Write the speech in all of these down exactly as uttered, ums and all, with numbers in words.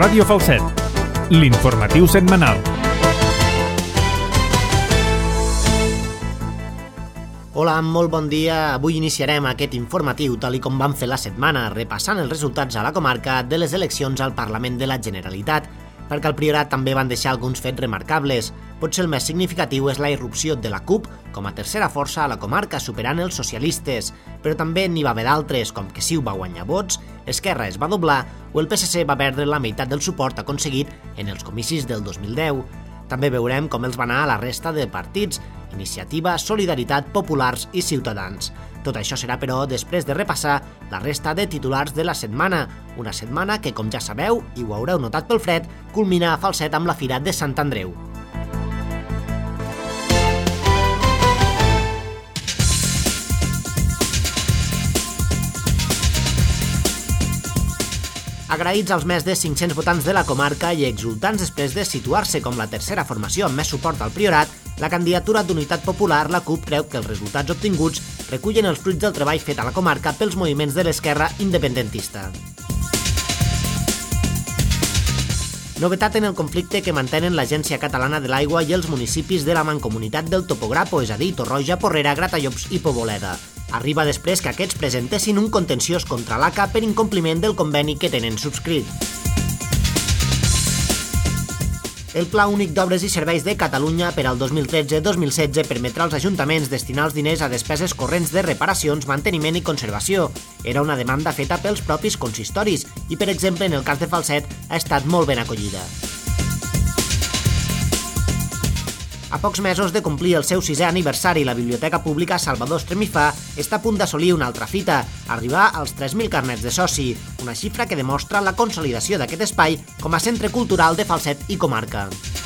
Ràdio Falset, l'informatiu setmanal. Hola, molt bon dia. Avui iniciarem aquest informatiu tal i com vam fer la setmana, repassant els resultats a la comarca de les eleccions al Parlament de la Generalitat, perquè al Priorat també van deixar alguns fets remarcables. Potser el més significatiu és la irrupció de la CUP com a tercera força a la comarca, superant els socialistes, però també n'hi va haver d'altres, com que CiU va guanyar vots, Esquerra es va doblar o el P S C va perdre la meitat del suport aconseguit en els comicis del dos mil deu. També veurem com els va anar a la resta de partits, Iniciativa, Solidaritat, Populars i Ciutadans. Tot això serà, però, després de repassar la resta de titulars de la setmana. Una setmana que, com ja sabeu, i ho haureu notat pel fred, culmina a Falset amb la Fira de Sant Andreu. Agraïts als més de cinc-cents votants de la comarca i exultants després de situar-se com la tercera formació amb més suport al Priorat, la candidatura d'Unitat Popular, la CUP, creu que els resultats obtinguts recullen els fruits del treball fet a la comarca pels moviments de l'esquerra independentista. Novetat en el conflicte que mantenen l'Agència Catalana de l'Aigua i els municipis de la Mancomunitat del Topograpo, és a dir, Torroja, Porrera, Gratallops i Poboleda. Arriba després que aquests presentessin un contenciós contra l'A C A per incompliment del conveni que tenen subscrit. El Pla Únic d'Obres i Serveis de Catalunya per al dos mil tretze dos mil setze permetrà als ajuntaments destinar els diners a despeses corrents de reparacions, manteniment i conservació. Era una demanda feta pels propis consistoris i, per exemple, en el cas de Falset, ha estat molt ben acollida. A pocs mesos de complir el seu sisè aniversari, la Biblioteca Pública Salvador Estremifà està a punt d'assolir una altra fita, arribar als tres mil carnets de soci, una xifra que demostra la consolidació d'aquest espai com a centre cultural de Falset i comarca.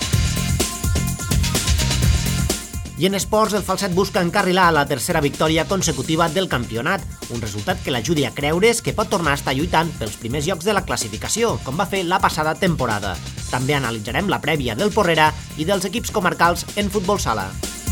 I en esports, el Falset busca encarrilar la tercera victòria consecutiva del campionat, un resultat que l'ajudi a creure's que pot tornar a estar lluitant pels primers llocs de la classificació, com va fer la passada temporada. També analitzarem la prèvia del Porrera i dels equips comarcals en futbol sala.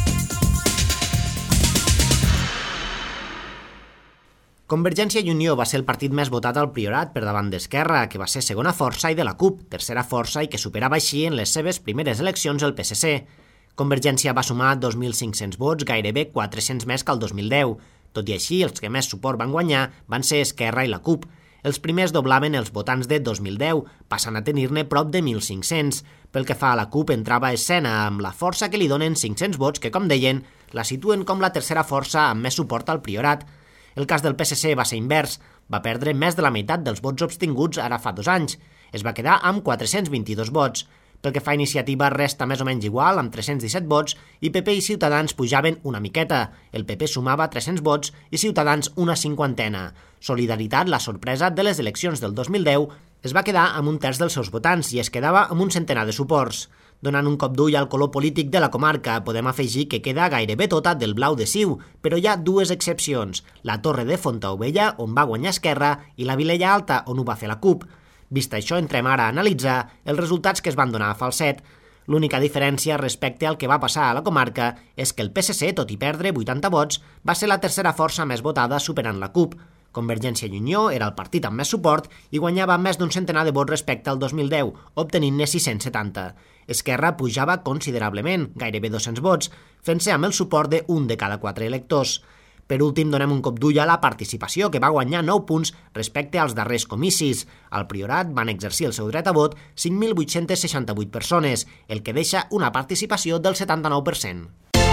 Convergència i Unió va ser el partit més votat al Priorat per davant d'Esquerra, que va ser segona força, i de la CUP, tercera força i que superava així en les seves primeres eleccions el P S C. Convergència va sumar dos mil cinc-cents vots, gairebé quatre-cents més que el dos mil deu. Tot i així, els que més suport van guanyar van ser Esquerra i la CUP. Els primers doblaven els votants de dos mil deu, passant a tenir-ne prop de mil cinc-cents. Pel que fa a la CUP, entrava a escena amb la força que li donen cinc-cents vots que, com deien, la situen com la tercera força amb més suport al Priorat. El cas del P S C va ser invers, va perdre més de la meitat dels vots obtinguts ara fa dos anys. Es va quedar amb quatre-cents vint-i-dos vots. Pel que fa a Iniciativa, resta més o menys igual, amb tres-cents disset vots, i P P i Ciutadans pujaven una miqueta. El P P sumava tres-cents vots i Ciutadans una cinquantena. Solidaritat, la sorpresa de les eleccions del dos mil deu, es va quedar amb un terç dels seus votants i es quedava amb un centenar de suports. Donant un cop d'ull al color polític de la comarca, podem afegir que queda gairebé tota del blau de CiU, però hi ha dues excepcions, la Torre de Fontaubella, on va guanyar Esquerra, i la Vilella Alta, on ho va fer la CUP. Vist això, entrem ara a analitzar els resultats que es van donar a Falset. L'única diferència respecte al que va passar a la comarca és que el P S C, tot i perdre vuitanta vots, va ser la tercera força més votada superant la CUP. Convergència i Unió era el partit amb més suport i guanyava més d'un centenar de vots respecte al dos mil deu, obtenint-ne sis-cents setanta. Esquerra pujava considerablement, gairebé dos-cents vots, fent-se amb el suport d'un de cada quatre electors. Per últim, donem un cop d'ull a la participació, que va guanyar nou punts respecte als darrers comicis. Al Priorat van exercir el seu dret a vot cinc mil vuit-cents seixanta-vuit persones, el que deixa una participació del setanta-nou per cent.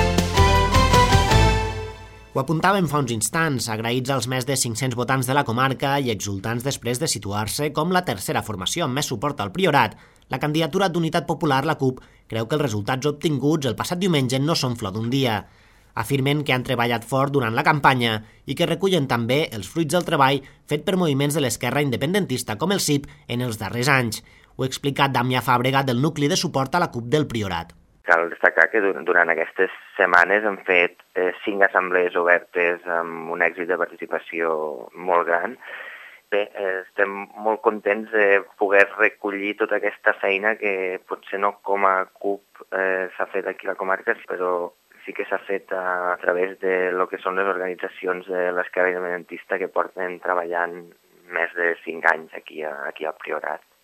Ho apuntàvem fa uns instants, agraïts als més de cinc-cents votants de la comarca i exultants després de situar-se com la tercera formació amb més suport al Priorat, la candidatura d'Unitat Popular, la CUP, creu que els resultats obtinguts el passat diumenge no són flor d'un dia. Afirmen que han treballat fort durant la campanya i que recullen també els fruits del treball fet per moviments de l'esquerra independentista com el C I P en els darrers anys. Ho ha explicat Damià Fàbrega del nucli de suport a la CUP del Priorat. Cal destacar que durant aquestes setmanes hem fet eh, cinc assemblees obertes amb un èxit de participació molt gran. Bé, eh, estem molt contents de poder recollir tota aquesta feina que potser no com a CUP eh, s'ha fet aquí a la comarca, però sí que s'ha fet a, a través de lo que són les organitzacions de l'esquerra independentista que porten treballant més de cinc anys aquí, a, aquí al Priorat.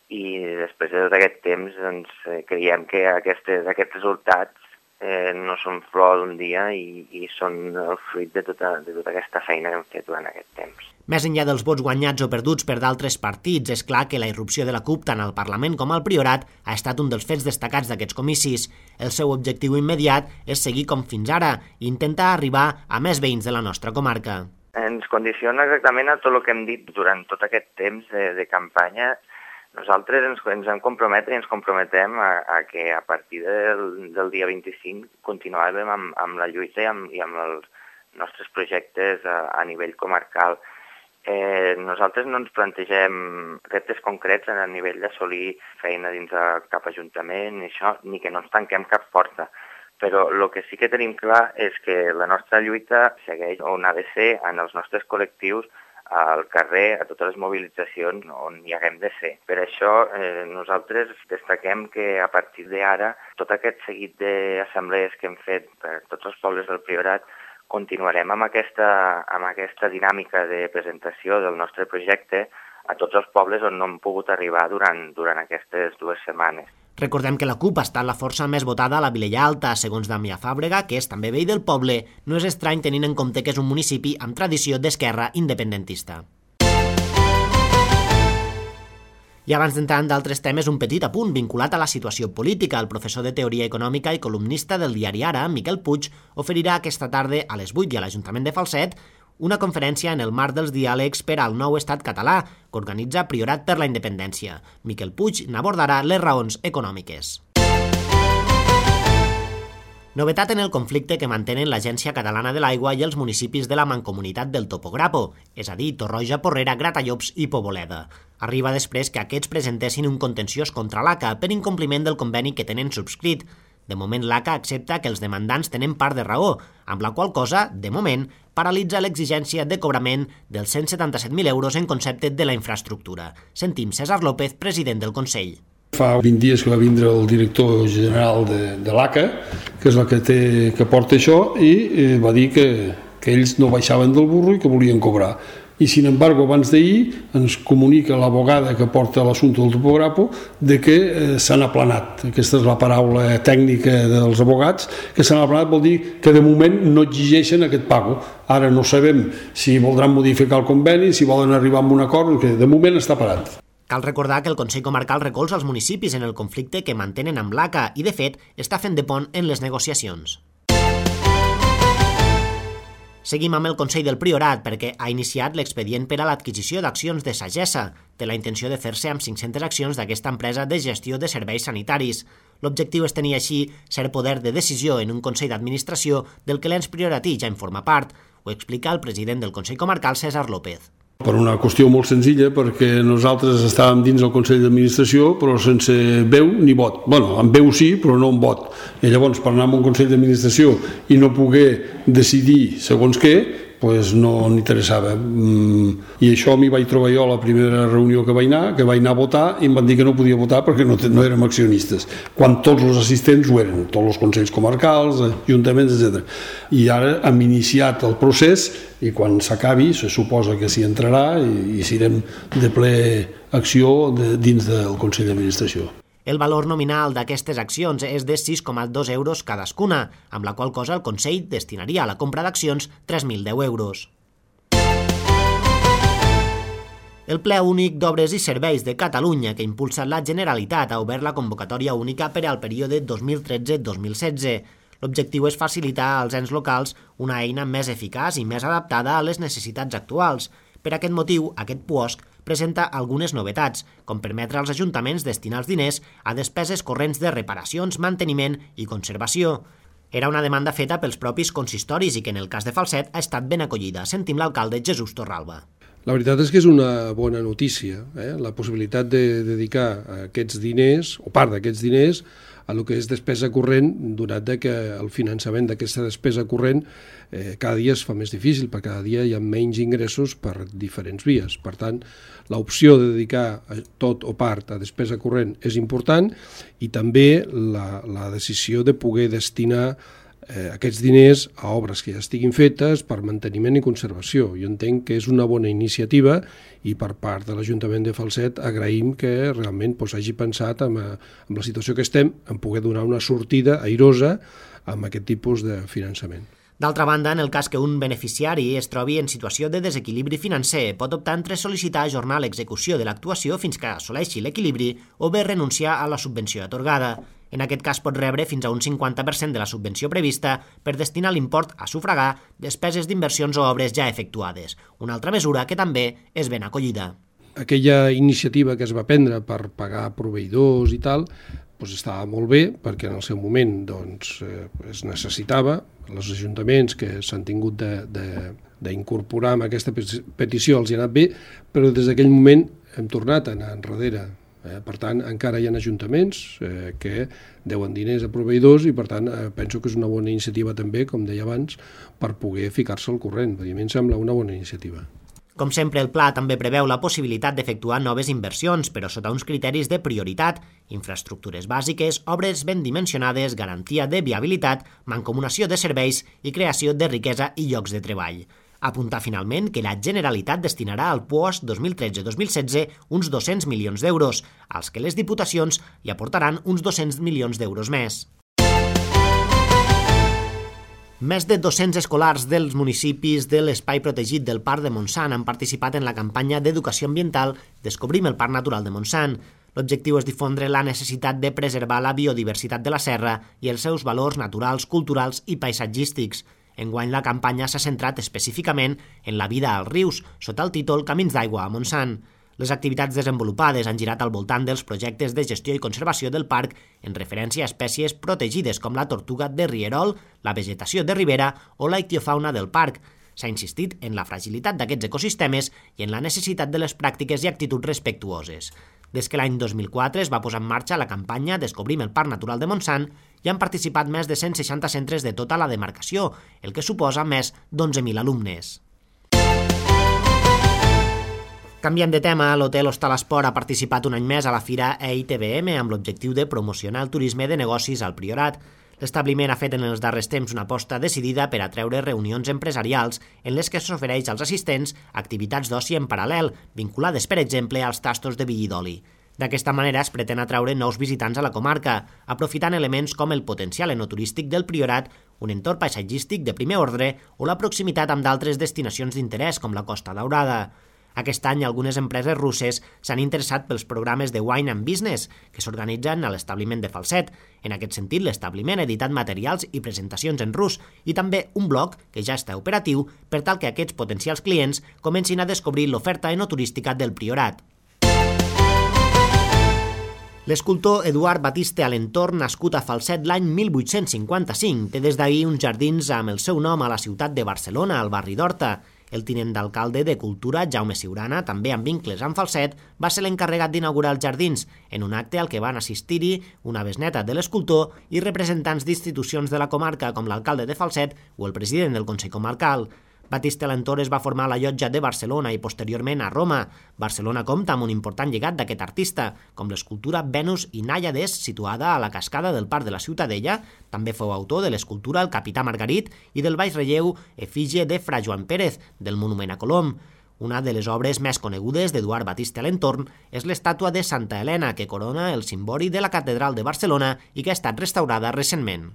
i després de tot aquest temps doncs, creiem que aquestes, aquests resultats eh, no són flor d'un dia i, i són el fruit de tota, de tota aquesta feina que hem fet durant aquest temps. Més enllà dels vots guanyats o perduts per d'altres partits, és clar que la irrupció de la CUP tant al Parlament com al Priorat ha estat un dels fets destacats d'aquests comicis. El seu objectiu immediat és seguir com fins ara i intentar arribar a més veïns de la nostra comarca. Ens condiciona exactament a tot el que hem dit durant tot aquest temps de, de campanya. Nosaltres ens, ens hem comprometre i ens comprometem a, a que a partir del, del dia vint-i-cinc continuàvem amb, amb la lluita i amb, i amb els nostres projectes a, a nivell comarcal. Eh, nosaltres no ens plantegem reptes concrets a nivell d'assolir feina dins de cap ajuntament ni, això, ni que no ens tanquem cap porta. Però el que sí que tenim clar és que la nostra lluita segueix on ha de ser en els nostres col·lectius, al carrer, a totes les mobilitzacions on hi haguem de ser. Per això eh, nosaltres destaquem que a partir d'ara tot aquest seguit d'assemblees que hem fet per tots els pobles del Priorat continuarem amb aquesta, amb aquesta dinàmica de presentació del nostre projecte a tots els pobles on no hem pogut arribar durant, durant aquestes dues setmanes. Recordem que la CUP ha estat la força més votada a la Vilella Alta, segons Damià Fàbrega, que és també veí del poble. No és estrany tenint en compte que és un municipi amb tradició d'esquerra independentista. I abans d'entrar en d'altres temes, un petit apunt vinculat a la situació política. El professor de Teoria Econòmica i columnista del diari Ara, Miquel Puig, oferirà aquesta tarda a les vuit i a l'Ajuntament de Falset una conferència en el marc dels diàlegs per al nou estat català que organitza Priorat per la Independència. Miquel Puig n'abordarà les raons econòmiques. Novetat en el conflicte que mantenen l'Agència Catalana de l'Aigua i els municipis de la Mancomunitat del Topograpo, és a dir, Torroja, Porrera, Gratallops i Poboleda. Arriba després que aquests presentessin un contenciós contra l'A C A per incompliment del conveni que tenen subscrit. De moment, l'A C A accepta que els demandants tenen part de raó, amb la qual cosa, de moment, paralitza l'exigència de cobrament dels cent setanta-set mil euros en concepte de la infraestructura. Sentim César López, president del Consell. Fa vint dies que va vindre el director general de, de l'A C A, que és la que, té, que porta això, i eh, va dir que, que ells no baixaven del burro i que volien cobrar. I, sin embargo, abans d'ahir ens comunica l'abogada que porta l'assumpte del Topograpo de que eh, s'han aplanat. Aquesta és la paraula tècnica dels abogats, que s'han aplanat vol dir que de moment no exigeixen aquest pago. Ara no sabem si voldran modificar el conveni, si volen arribar a un acord, que de moment està parat. Cal recordar que el Consell Comarcal recolza els municipis en el conflicte que mantenen amb l'A C A i, de fet, està fent de pont en les negociacions. Seguim amb el Consell del Priorat perquè ha iniciat l'expedient per a l'adquisició d'accions de Sagessa. Té la intenció de fer-se amb cinc-centes accions d'aquesta empresa de gestió de serveis sanitaris. L'objectiu és tenir així cert poder de decisió en un Consell d'Administració del que l'ens prioratí ja en forma part. Ho explica el president del Consell Comarcal, César López. Per una qüestió molt senzilla, perquè nosaltres estàvem dins del Consell d'Administració però sense veu ni vot. Bueno, amb veu sí, però no amb vot. I llavors, per anar a un Consell d'Administració i no poder decidir segons què, doncs no n'interessava. I això m'hi vaig trobar jo a la primera reunió que vaig anar, que vaig anar a votar i em van dir que no podia votar perquè no, no érem accionistes, quan tots els assistents ho eren, tots els consells comarcals, ajuntaments, etcètera. I ara hem iniciat el procés i quan s'acabi se suposa que s'hi entrarà i, i serem de ple acció de, dins del Consell d'Administració. El valor nominal d'aquestes accions és de sis coma dos euros cadascuna, amb la qual cosa el Consell destinaria a la compra d'accions tres mil deu euros. El Ple Únic d'Obres i Serveis de Catalunya que impulsa la Generalitat ha obert la convocatòria única per al període dos mil tretze dos mil setze. L'objectiu és facilitar als ens locals una eina més eficaç i més adaptada a les necessitats actuals. Per aquest motiu, aquest puosc presenta algunes novetats, com permetre als ajuntaments destinar els diners a despeses corrents de reparacions, manteniment i conservació. Era una demanda feta pels propis consistoris i que en el cas de Falset ha estat ben acollida. Sentim l'alcalde Jesús Torralba. La veritat és que és una bona notícia, eh? La possibilitat de dedicar aquests diners, o part d'aquests diners, a el que és despesa corrent, donat que el finançament d'aquesta despesa corrent eh, cada dia es fa més difícil, perquè cada dia hi ha menys ingressos per diferents vies. Per tant, l'opció de dedicar tot o part a despesa corrent és important i també la, la decisió de poder destinar eh, aquests diners a obres que ja estiguin fetes per manteniment i conservació. Jo entenc que és una bona iniciativa i per part de l'Ajuntament de Falset agraïm que realment doncs, hagi pensat en, en la situació que estem en poder donar una sortida airosa amb aquest tipus de finançament. D'altra banda, en el cas que un beneficiari es trobi en situació de desequilibri financer, pot optar entre sol·licitar ajornar l'execució de l'actuació fins que assoleixi l'equilibri o bé renunciar a la subvenció atorgada. En aquest cas pot rebre fins a un cinquanta per cent de la subvenció prevista per destinar l'import a sufragar despeses d'inversions o obres ja efectuades, una altra mesura que també és ben acollida. Aquella iniciativa que es va prendre per pagar proveïdors i tal, doncs estava molt bé perquè en el seu moment doncs, eh, es necessitava. Els ajuntaments que s'han tingut d'incorporar amb aquesta petició els hi ha anat bé, però des d'aquell moment hem tornat a anar enrere. Eh? Per tant, encara hi ha ajuntaments eh, que deuen diners a proveïdors i per tant eh, penso que és una bona iniciativa també, com deia abans, per poder ficar-se al corrent. A mi em sembla una bona iniciativa. Com sempre, el pla també preveu la possibilitat d'efectuar noves inversions, però sota uns criteris de prioritat, infraestructures bàsiques, obres ben dimensionades, garantia de viabilitat, mancomunació de serveis i creació de riquesa i llocs de treball. Apuntar finalment que la Generalitat destinarà al P O S dos mil tretze dos mil setze uns dos-cents milions d'euros, als que les diputacions hi aportaran uns dos-cents milions d'euros més. Més de dos-cents escolars dels municipis de l'espai protegit del Parc de Montsant han participat en la campanya d'educació ambiental Descobrim el Parc Natural de Montsant. L'objectiu és difondre la necessitat de preservar la biodiversitat de la serra i els seus valors naturals, culturals i paisatgístics. Enguany la campanya s'ha centrat específicament en la vida als rius, sota el títol Camins d'aigua a Montsant. Les activitats desenvolupades han girat al voltant dels projectes de gestió i conservació del parc en referència a espècies protegides com la tortuga de rierol, la vegetació de ribera o la ictiofauna del parc. S'ha insistit en la fragilitat d'aquests ecosistemes i en la necessitat de les pràctiques i actituds respectuoses. Des que l'any dos mil quatre es va posar en marxa la campanya Descobrim el Parc Natural de Montsant, hi han participat més de cent seixanta centres de tota la demarcació, el que suposa més d'onze mil alumnes. Canviant de tema, l'Hotel Hostal Esport ha participat un any més a la Fira E I T B M amb l'objectiu de promocionar el turisme de negocis al Priorat. L'establiment ha fet en els darrers temps una aposta decidida per atreure reunions empresarials en les que s'ofereix als assistents activitats d'oci en paral·lel, vinculades, per exemple, als tastos de vi i d'oli. D'aquesta manera es pretén atraure nous visitants a la comarca, aprofitant elements com el potencial enoturístic del Priorat, un entorn paisatgístic de primer ordre o la proximitat amb d'altres destinacions d'interès com la Costa Daurada. Aquest any, algunes empreses russes s'han interessat pels programes de Wine and Business que s'organitzen a l'establiment de Falset. En aquest sentit, l'establiment ha editat materials i presentacions en rus i també un blog que ja està operatiu per tal que aquests potencials clients comencin a descobrir l'oferta enoturística del Priorat. L'escultor Eduard Batiste Alentorn, nascut a Falset l'any mil vuit-cents cinquanta-cinc, té des d'ahir uns jardins amb el seu nom a la ciutat de Barcelona, al barri d'Horta. El tinent d'alcalde de Cultura, Jaume Ciurana, també amb vincles amb Falset, va ser l'encarregat d'inaugurar els jardins, en un acte al que van assistir-hi una besneta de l'escultor i representants d'institucions de la comarca com l'alcalde de Falset o el president del Consell Comarcal. Batiste Alentorn es va formar a la Llotja de Barcelona i posteriorment a Roma. Barcelona compta amb un important llegat d'aquest artista, com l'escultura Venus i Nàiades, situada a la cascada del Parc de la Ciutadella. També fou autor de l'escultura El Capità Margarit i del baix relleu Efígie de Fra Joan Pérez, del monument a Colom. Una de les obres més conegudes d'Eduard Batiste Alentorn és l'estàtua de Santa Helena, que corona el cimbori de la Catedral de Barcelona i que ha estat restaurada recentment.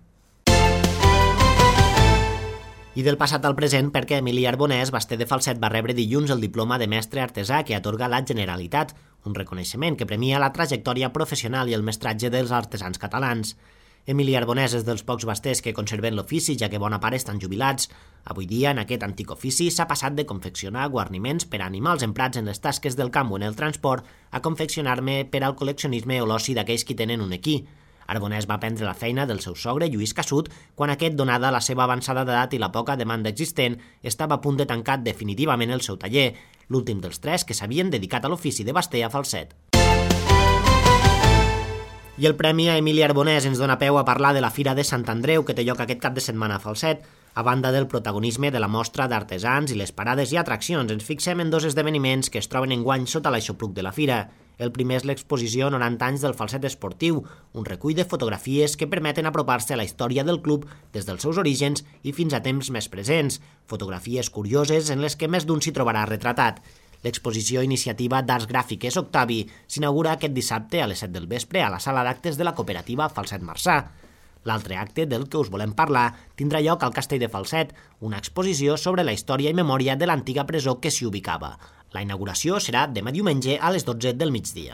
I del passat al present perquè Emili Arbonès, baster de Falset, va rebre dilluns el diploma de mestre artesà que atorga la Generalitat, un reconeixement que premia la trajectòria professional i el mestratge dels artesans catalans. Emili Arbonès és dels pocs basters que conserven l'ofici, ja que bona part estan jubilats. Avui dia, en aquest antic ofici, s'ha passat de confeccionar guarniments per a animals emprats en les tasques del camp o en el transport a confeccionar-ne per al col·leccionisme o l'oci d'aquells qui tenen un equí. Arbonès va prendre la feina del seu sogre, Lluís Cassut, quan aquest, donada la seva avançada d'edat i la poca demanda existent, estava a punt de tancar definitivament el seu taller, l'últim dels tres que s'havien dedicat a l'ofici de baster a Falset. I el Premi a Emili Arbonès ens dona peu a parlar de la Fira de Sant Andreu, que té lloc aquest cap de setmana a Falset. A banda del protagonisme de la mostra d'artesans i les parades i atraccions, ens fixem en dos esdeveniments que es troben enguany sota l'aixopluc de la fira. El primer és l'exposició noranta anys del falset esportiu, un recull de fotografies que permeten apropar-se a la història del club des dels seus orígens i fins a temps més presents, fotografies curioses en les que més d'un s'hi trobarà retratat. L'exposició Iniciativa d'Arts Gràfiques Octavi s'inaugura aquest dissabte a les set del vespre a la sala d'actes de la cooperativa Falset Marçà. L'altre acte del que us volem parlar tindrà lloc al Castell de Falset, una exposició sobre la història i memòria de l'antiga presó que s'hi ubicava. La inauguració serà demà diumenge a les dotze del migdia.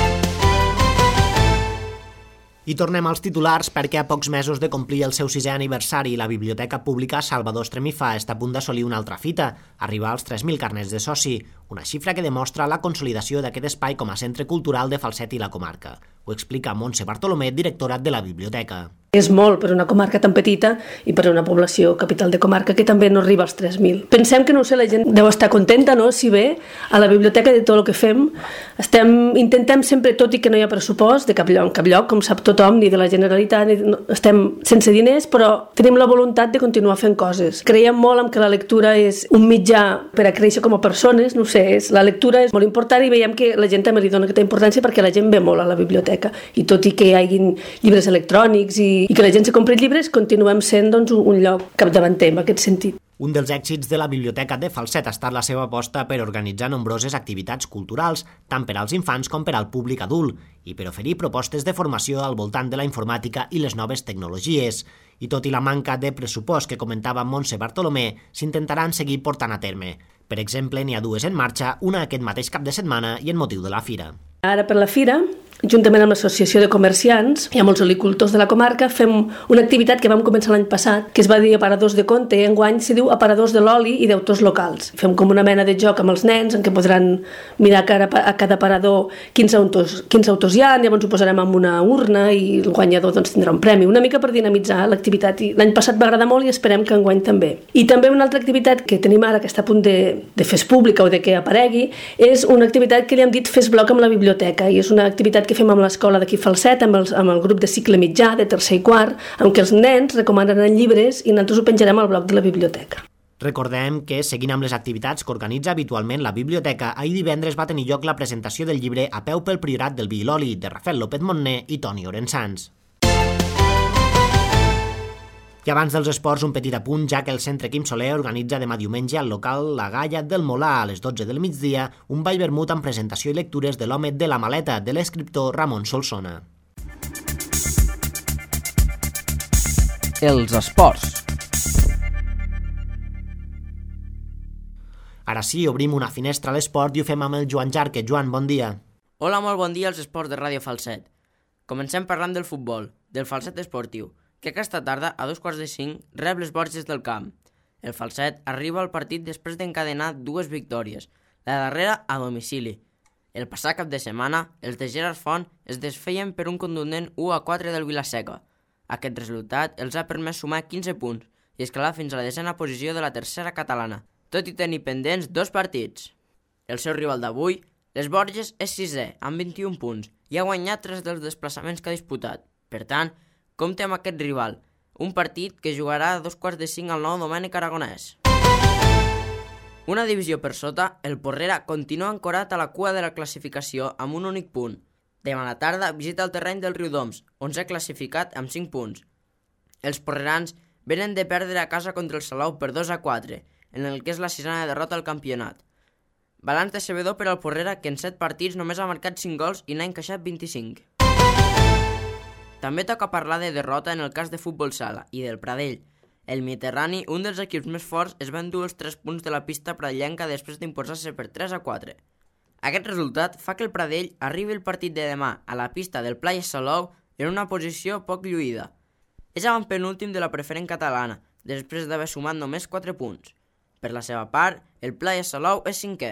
I tornem als titulars perquè a pocs mesos de complir el seu sisè aniversari la Biblioteca Pública Salvador Estremifà està a punt d'assolir una altra fita, arribar als tres mil carnets de soci, una xifra que demostra la consolidació d'aquest espai com a centre cultural de Falset i la comarca. Ho explica Montse Bartolomé, directora de la biblioteca. És molt per una comarca tan petita i per una població capital de comarca que també no arriba als tres mil. Pensem que, no sé, la gent deu estar contenta, no?, si ve a la biblioteca de tot el que fem. Estem, intentem sempre, tot i que no hi ha pressupost de cap lloc, cap lloc, com sap tothom, ni de la Generalitat, ni, no, estem sense diners, però tenim la voluntat de continuar fent coses. Creiem molt en que la lectura és un mitjà per a créixer com a persones, no sé, és, la lectura és molt important i veiem que la gent també li dona aquesta importància perquè la gent ve molt a la biblioteca. I tot i que hi hagin llibres electrònics i i que la gent se compri llibres, continuem sent doncs, un lloc capdavanter en aquest sentit. Un dels èxits de la Biblioteca de Falset ha estat la seva aposta per organitzar nombroses activitats culturals, tant per als infants com per al públic adult, i per oferir propostes de formació al voltant de la informàtica i les noves tecnologies. I tot i la manca de pressupost que comentava Montse Bartolomé, s'intentaran seguir portant a terme. Per exemple, n'hi ha dues en marxa, una aquest mateix cap de setmana i en motiu de la fira. Ara per la fira, juntament amb l'Associació de Comerciants i amb els olicultors de la comarca, fem una activitat que vam començar l'any passat, que es va dir Aparadors de Conte, i enguany se diu Aparadors de l'oli i d'autors locals. Fem com una mena de joc amb els nens, en què podran mirar a cada aparador quins autors, quins autors hi ha, llavors ho posarem en una urna i el guanyador doncs, tindrà un premi, una mica per dinamitzar l'activitat. L'any passat va agradar molt i esperem que enguany també. I també una altra activitat que tenim ara, que està a punt de, de fer pública o de que aparegui, és una activitat que li hem dit Fes Bloc amb la biblioteca, i és una activitat que fem amb l'escola d'aquí Falset, amb, els, amb el grup de cicle mitjà, de tercer i quart, en què els nens recomanaran llibres i nosaltres ho penjarem al bloc de la biblioteca. Recordem que, seguint amb les activitats que organitza habitualment la biblioteca, ahir divendres va tenir lloc la presentació del llibre A peu pel Priorat del Vi i l'Oli, de Rafael López Montner i Toni Orensans. I abans dels esports, un petit apunt, ja que el Centre Quim Soler organitza demà diumenge al local La Galla del Molà a les dotze del migdia un ball vermut amb presentació i lectures de l'Home de la maleta de l'escriptor Ramon Solsona. Els esports. Ara sí, obrim una finestra a l'esport i ho fem amb el Joan Jarque. Joan, bon dia. Hola, molt bon dia als esports de Ràdio Falset. Comencem parlant del futbol, del Falset esportiu, que aquesta tarda, a dos quarts de cinc, rep les Borges del Camp. El Falset arriba al partit després d'encadenar dues victòries, la darrera a domicili. El passat cap de setmana, els de Gerard Font es desfeien per un contundent u a quatre del Vilaseca. Aquest resultat els ha permès sumar quinze punts i escalar fins a la desena posició de la tercera catalana, tot i tenir pendents dos partits. El seu rival d'avui, les Borges, és sisè, amb vint-i-un punts, i ha guanyat tres dels desplaçaments que ha disputat. Per tant, compte amb aquest rival, un partit que jugarà a dos quarts de cinc al nou Domènec Aragonès. Una divisió per sota, el Porrera continua ancorat a la cua de la classificació amb un únic punt. Demà a la tarda visita el terreny del Riudoms, on s'ha classificat amb cinc punts. Els porrerans venen de perdre a casa contra el Salou per dos a quatre, en el que és la sisena derrota al campionat. Balanç decebedor per al Porrera, que en set partits només ha marcat cinc gols i n'ha encaixat vint-i-cinc. També toca parlar de derrota en el cas de Futbol Sala i del Pradell. El Mediterrani, un dels equips més forts, es va endur els tres punts de la pista pradellenca després d'imposar-se per tres a quatre. Aquest resultat fa que el Pradell arribi el partit de demà a la pista del Playa Salou en una posició poc lluïda. És avantpenúltim de la preferent catalana, després d'haver sumat només quatre punts. Per la seva part, el Playa Salou és cinquè.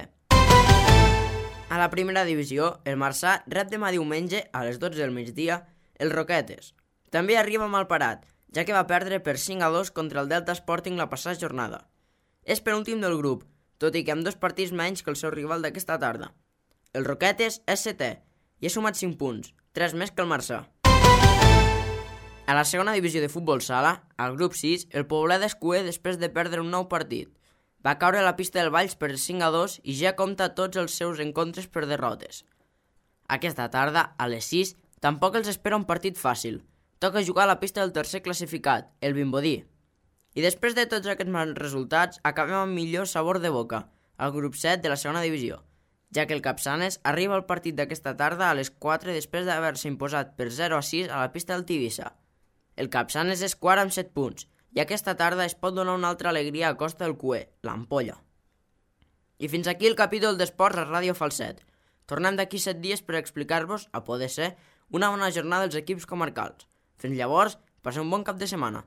A la primera divisió, el Marçà rep demà diumenge a les dotze del migdia el Roquetes. També arriba mal parat, ja que va perdre per cinc a dos contra el Delta Sporting la passada jornada. És penúltim del grup, tot i que amb dos partits menys que el seu rival d'aquesta tarda. El Roquetes és setè i ha sumat cinc punts, tres més que el Marçà. A la segona divisió de futbol sala, al grup sis, el Poblet és cuer després de perdre un nou partit. Va caure a la pista del Valls per cinc a dos i ja compta tots els seus encontres per derrotes. Aquesta tarda, a les sis, tampoc els espera un partit fàcil. Toca jugar a la pista del tercer classificat, el Vimbodí. I després de tots aquests mals resultats, acabem amb millor sabor de boca, al grup set de la segona divisió, ja que el Capçanes arriba al partit d'aquesta tarda a les quatre després d'haver-se imposat per zero a sis a la pista del Tivissa. El Capçanes és quart amb set punts, i aquesta tarda es pot donar una altra alegria a costa del cué, l'Ampolla. I fins aquí el capítol d'esports a Ràdio Falset. Tornem d'aquí set dies per explicar-vos, a poder ser, una bona jornada dels equips comarcals. Fins llavors, passeu un bon cap de setmana.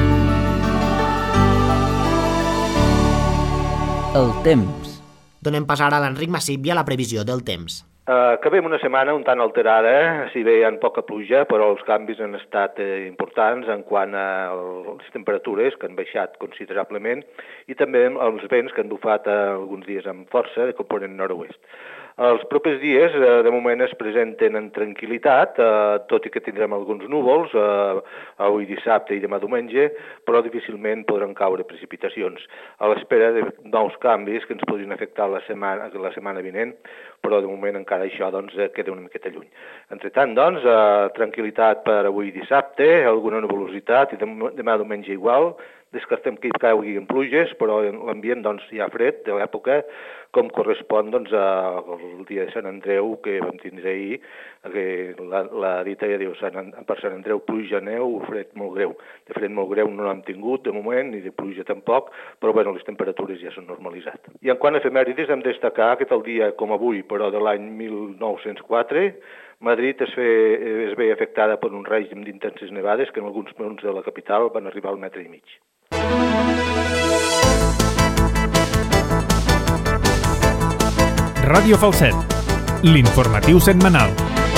El temps. Donem pas ara a l'Enric Massip i a la previsió del temps. Uh, acabem una setmana un tant alterada, si bé hi ha poca pluja, però els canvis han estat eh, importants en quant a les temperatures, que han baixat considerablement, i també els vents que han bufat eh, alguns dies amb força de component nord-oest. Els propers dies, eh, de moment, es presenten en tranquil·litat, eh, tot i que tindrem alguns núvols, eh, avui dissabte i demà diumenge, però difícilment podran caure precipitacions, a l'espera de nous canvis que ens podrien afectar la setmana, la setmana vinent, però de moment encara això doncs, queda una miqueta lluny. Entretant, doncs, eh, tranquil·litat per avui dissabte, alguna nuvolositat i demà diumenge igual. Descartem que hi caigui en pluges, però l'ambient doncs, ja fred de l'època, com correspon doncs, al dia de Sant Andreu que vam tindre ahir, que la, la dita ja diu per Sant Andreu pluja, neu, fred molt greu. De fred molt greu no l'hem tingut de moment, ni de pluja tampoc, però bueno, les temperatures ja s'han normalitzat. I en quant a efemèrides hem de destacar que tal dia com avui, però de l'any mil nou-cents quatre, Madrid es, fe, es veia afectada per un règim d'intenses nevades que en alguns punts de la capital van arribar al metre i mig. Ràdio Falset, l'informatiu setmanal.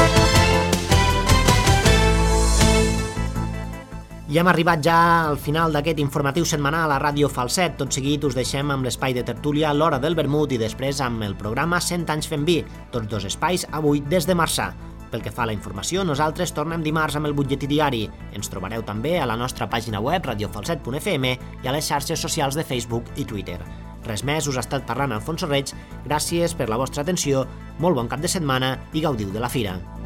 I hem arribat ja al final d'aquest informatiu setmanal a Ràdio Falset. Tot seguit us deixem amb l'espai de tertúlia L'Hora del Vermut i després amb el programa cent anys fent vi, tots dos espais avui des de Marçà. Pel que fa a la informació, nosaltres tornem dimarts amb el butlletí diari. Ens trobareu també a la nostra pàgina web radiofalset punt f m i a les xarxes socials de Facebook i Twitter. Res més, us ha estat parlant Alfonso Reig. Gràcies per la vostra atenció, molt bon cap de setmana i gaudiu de la fira.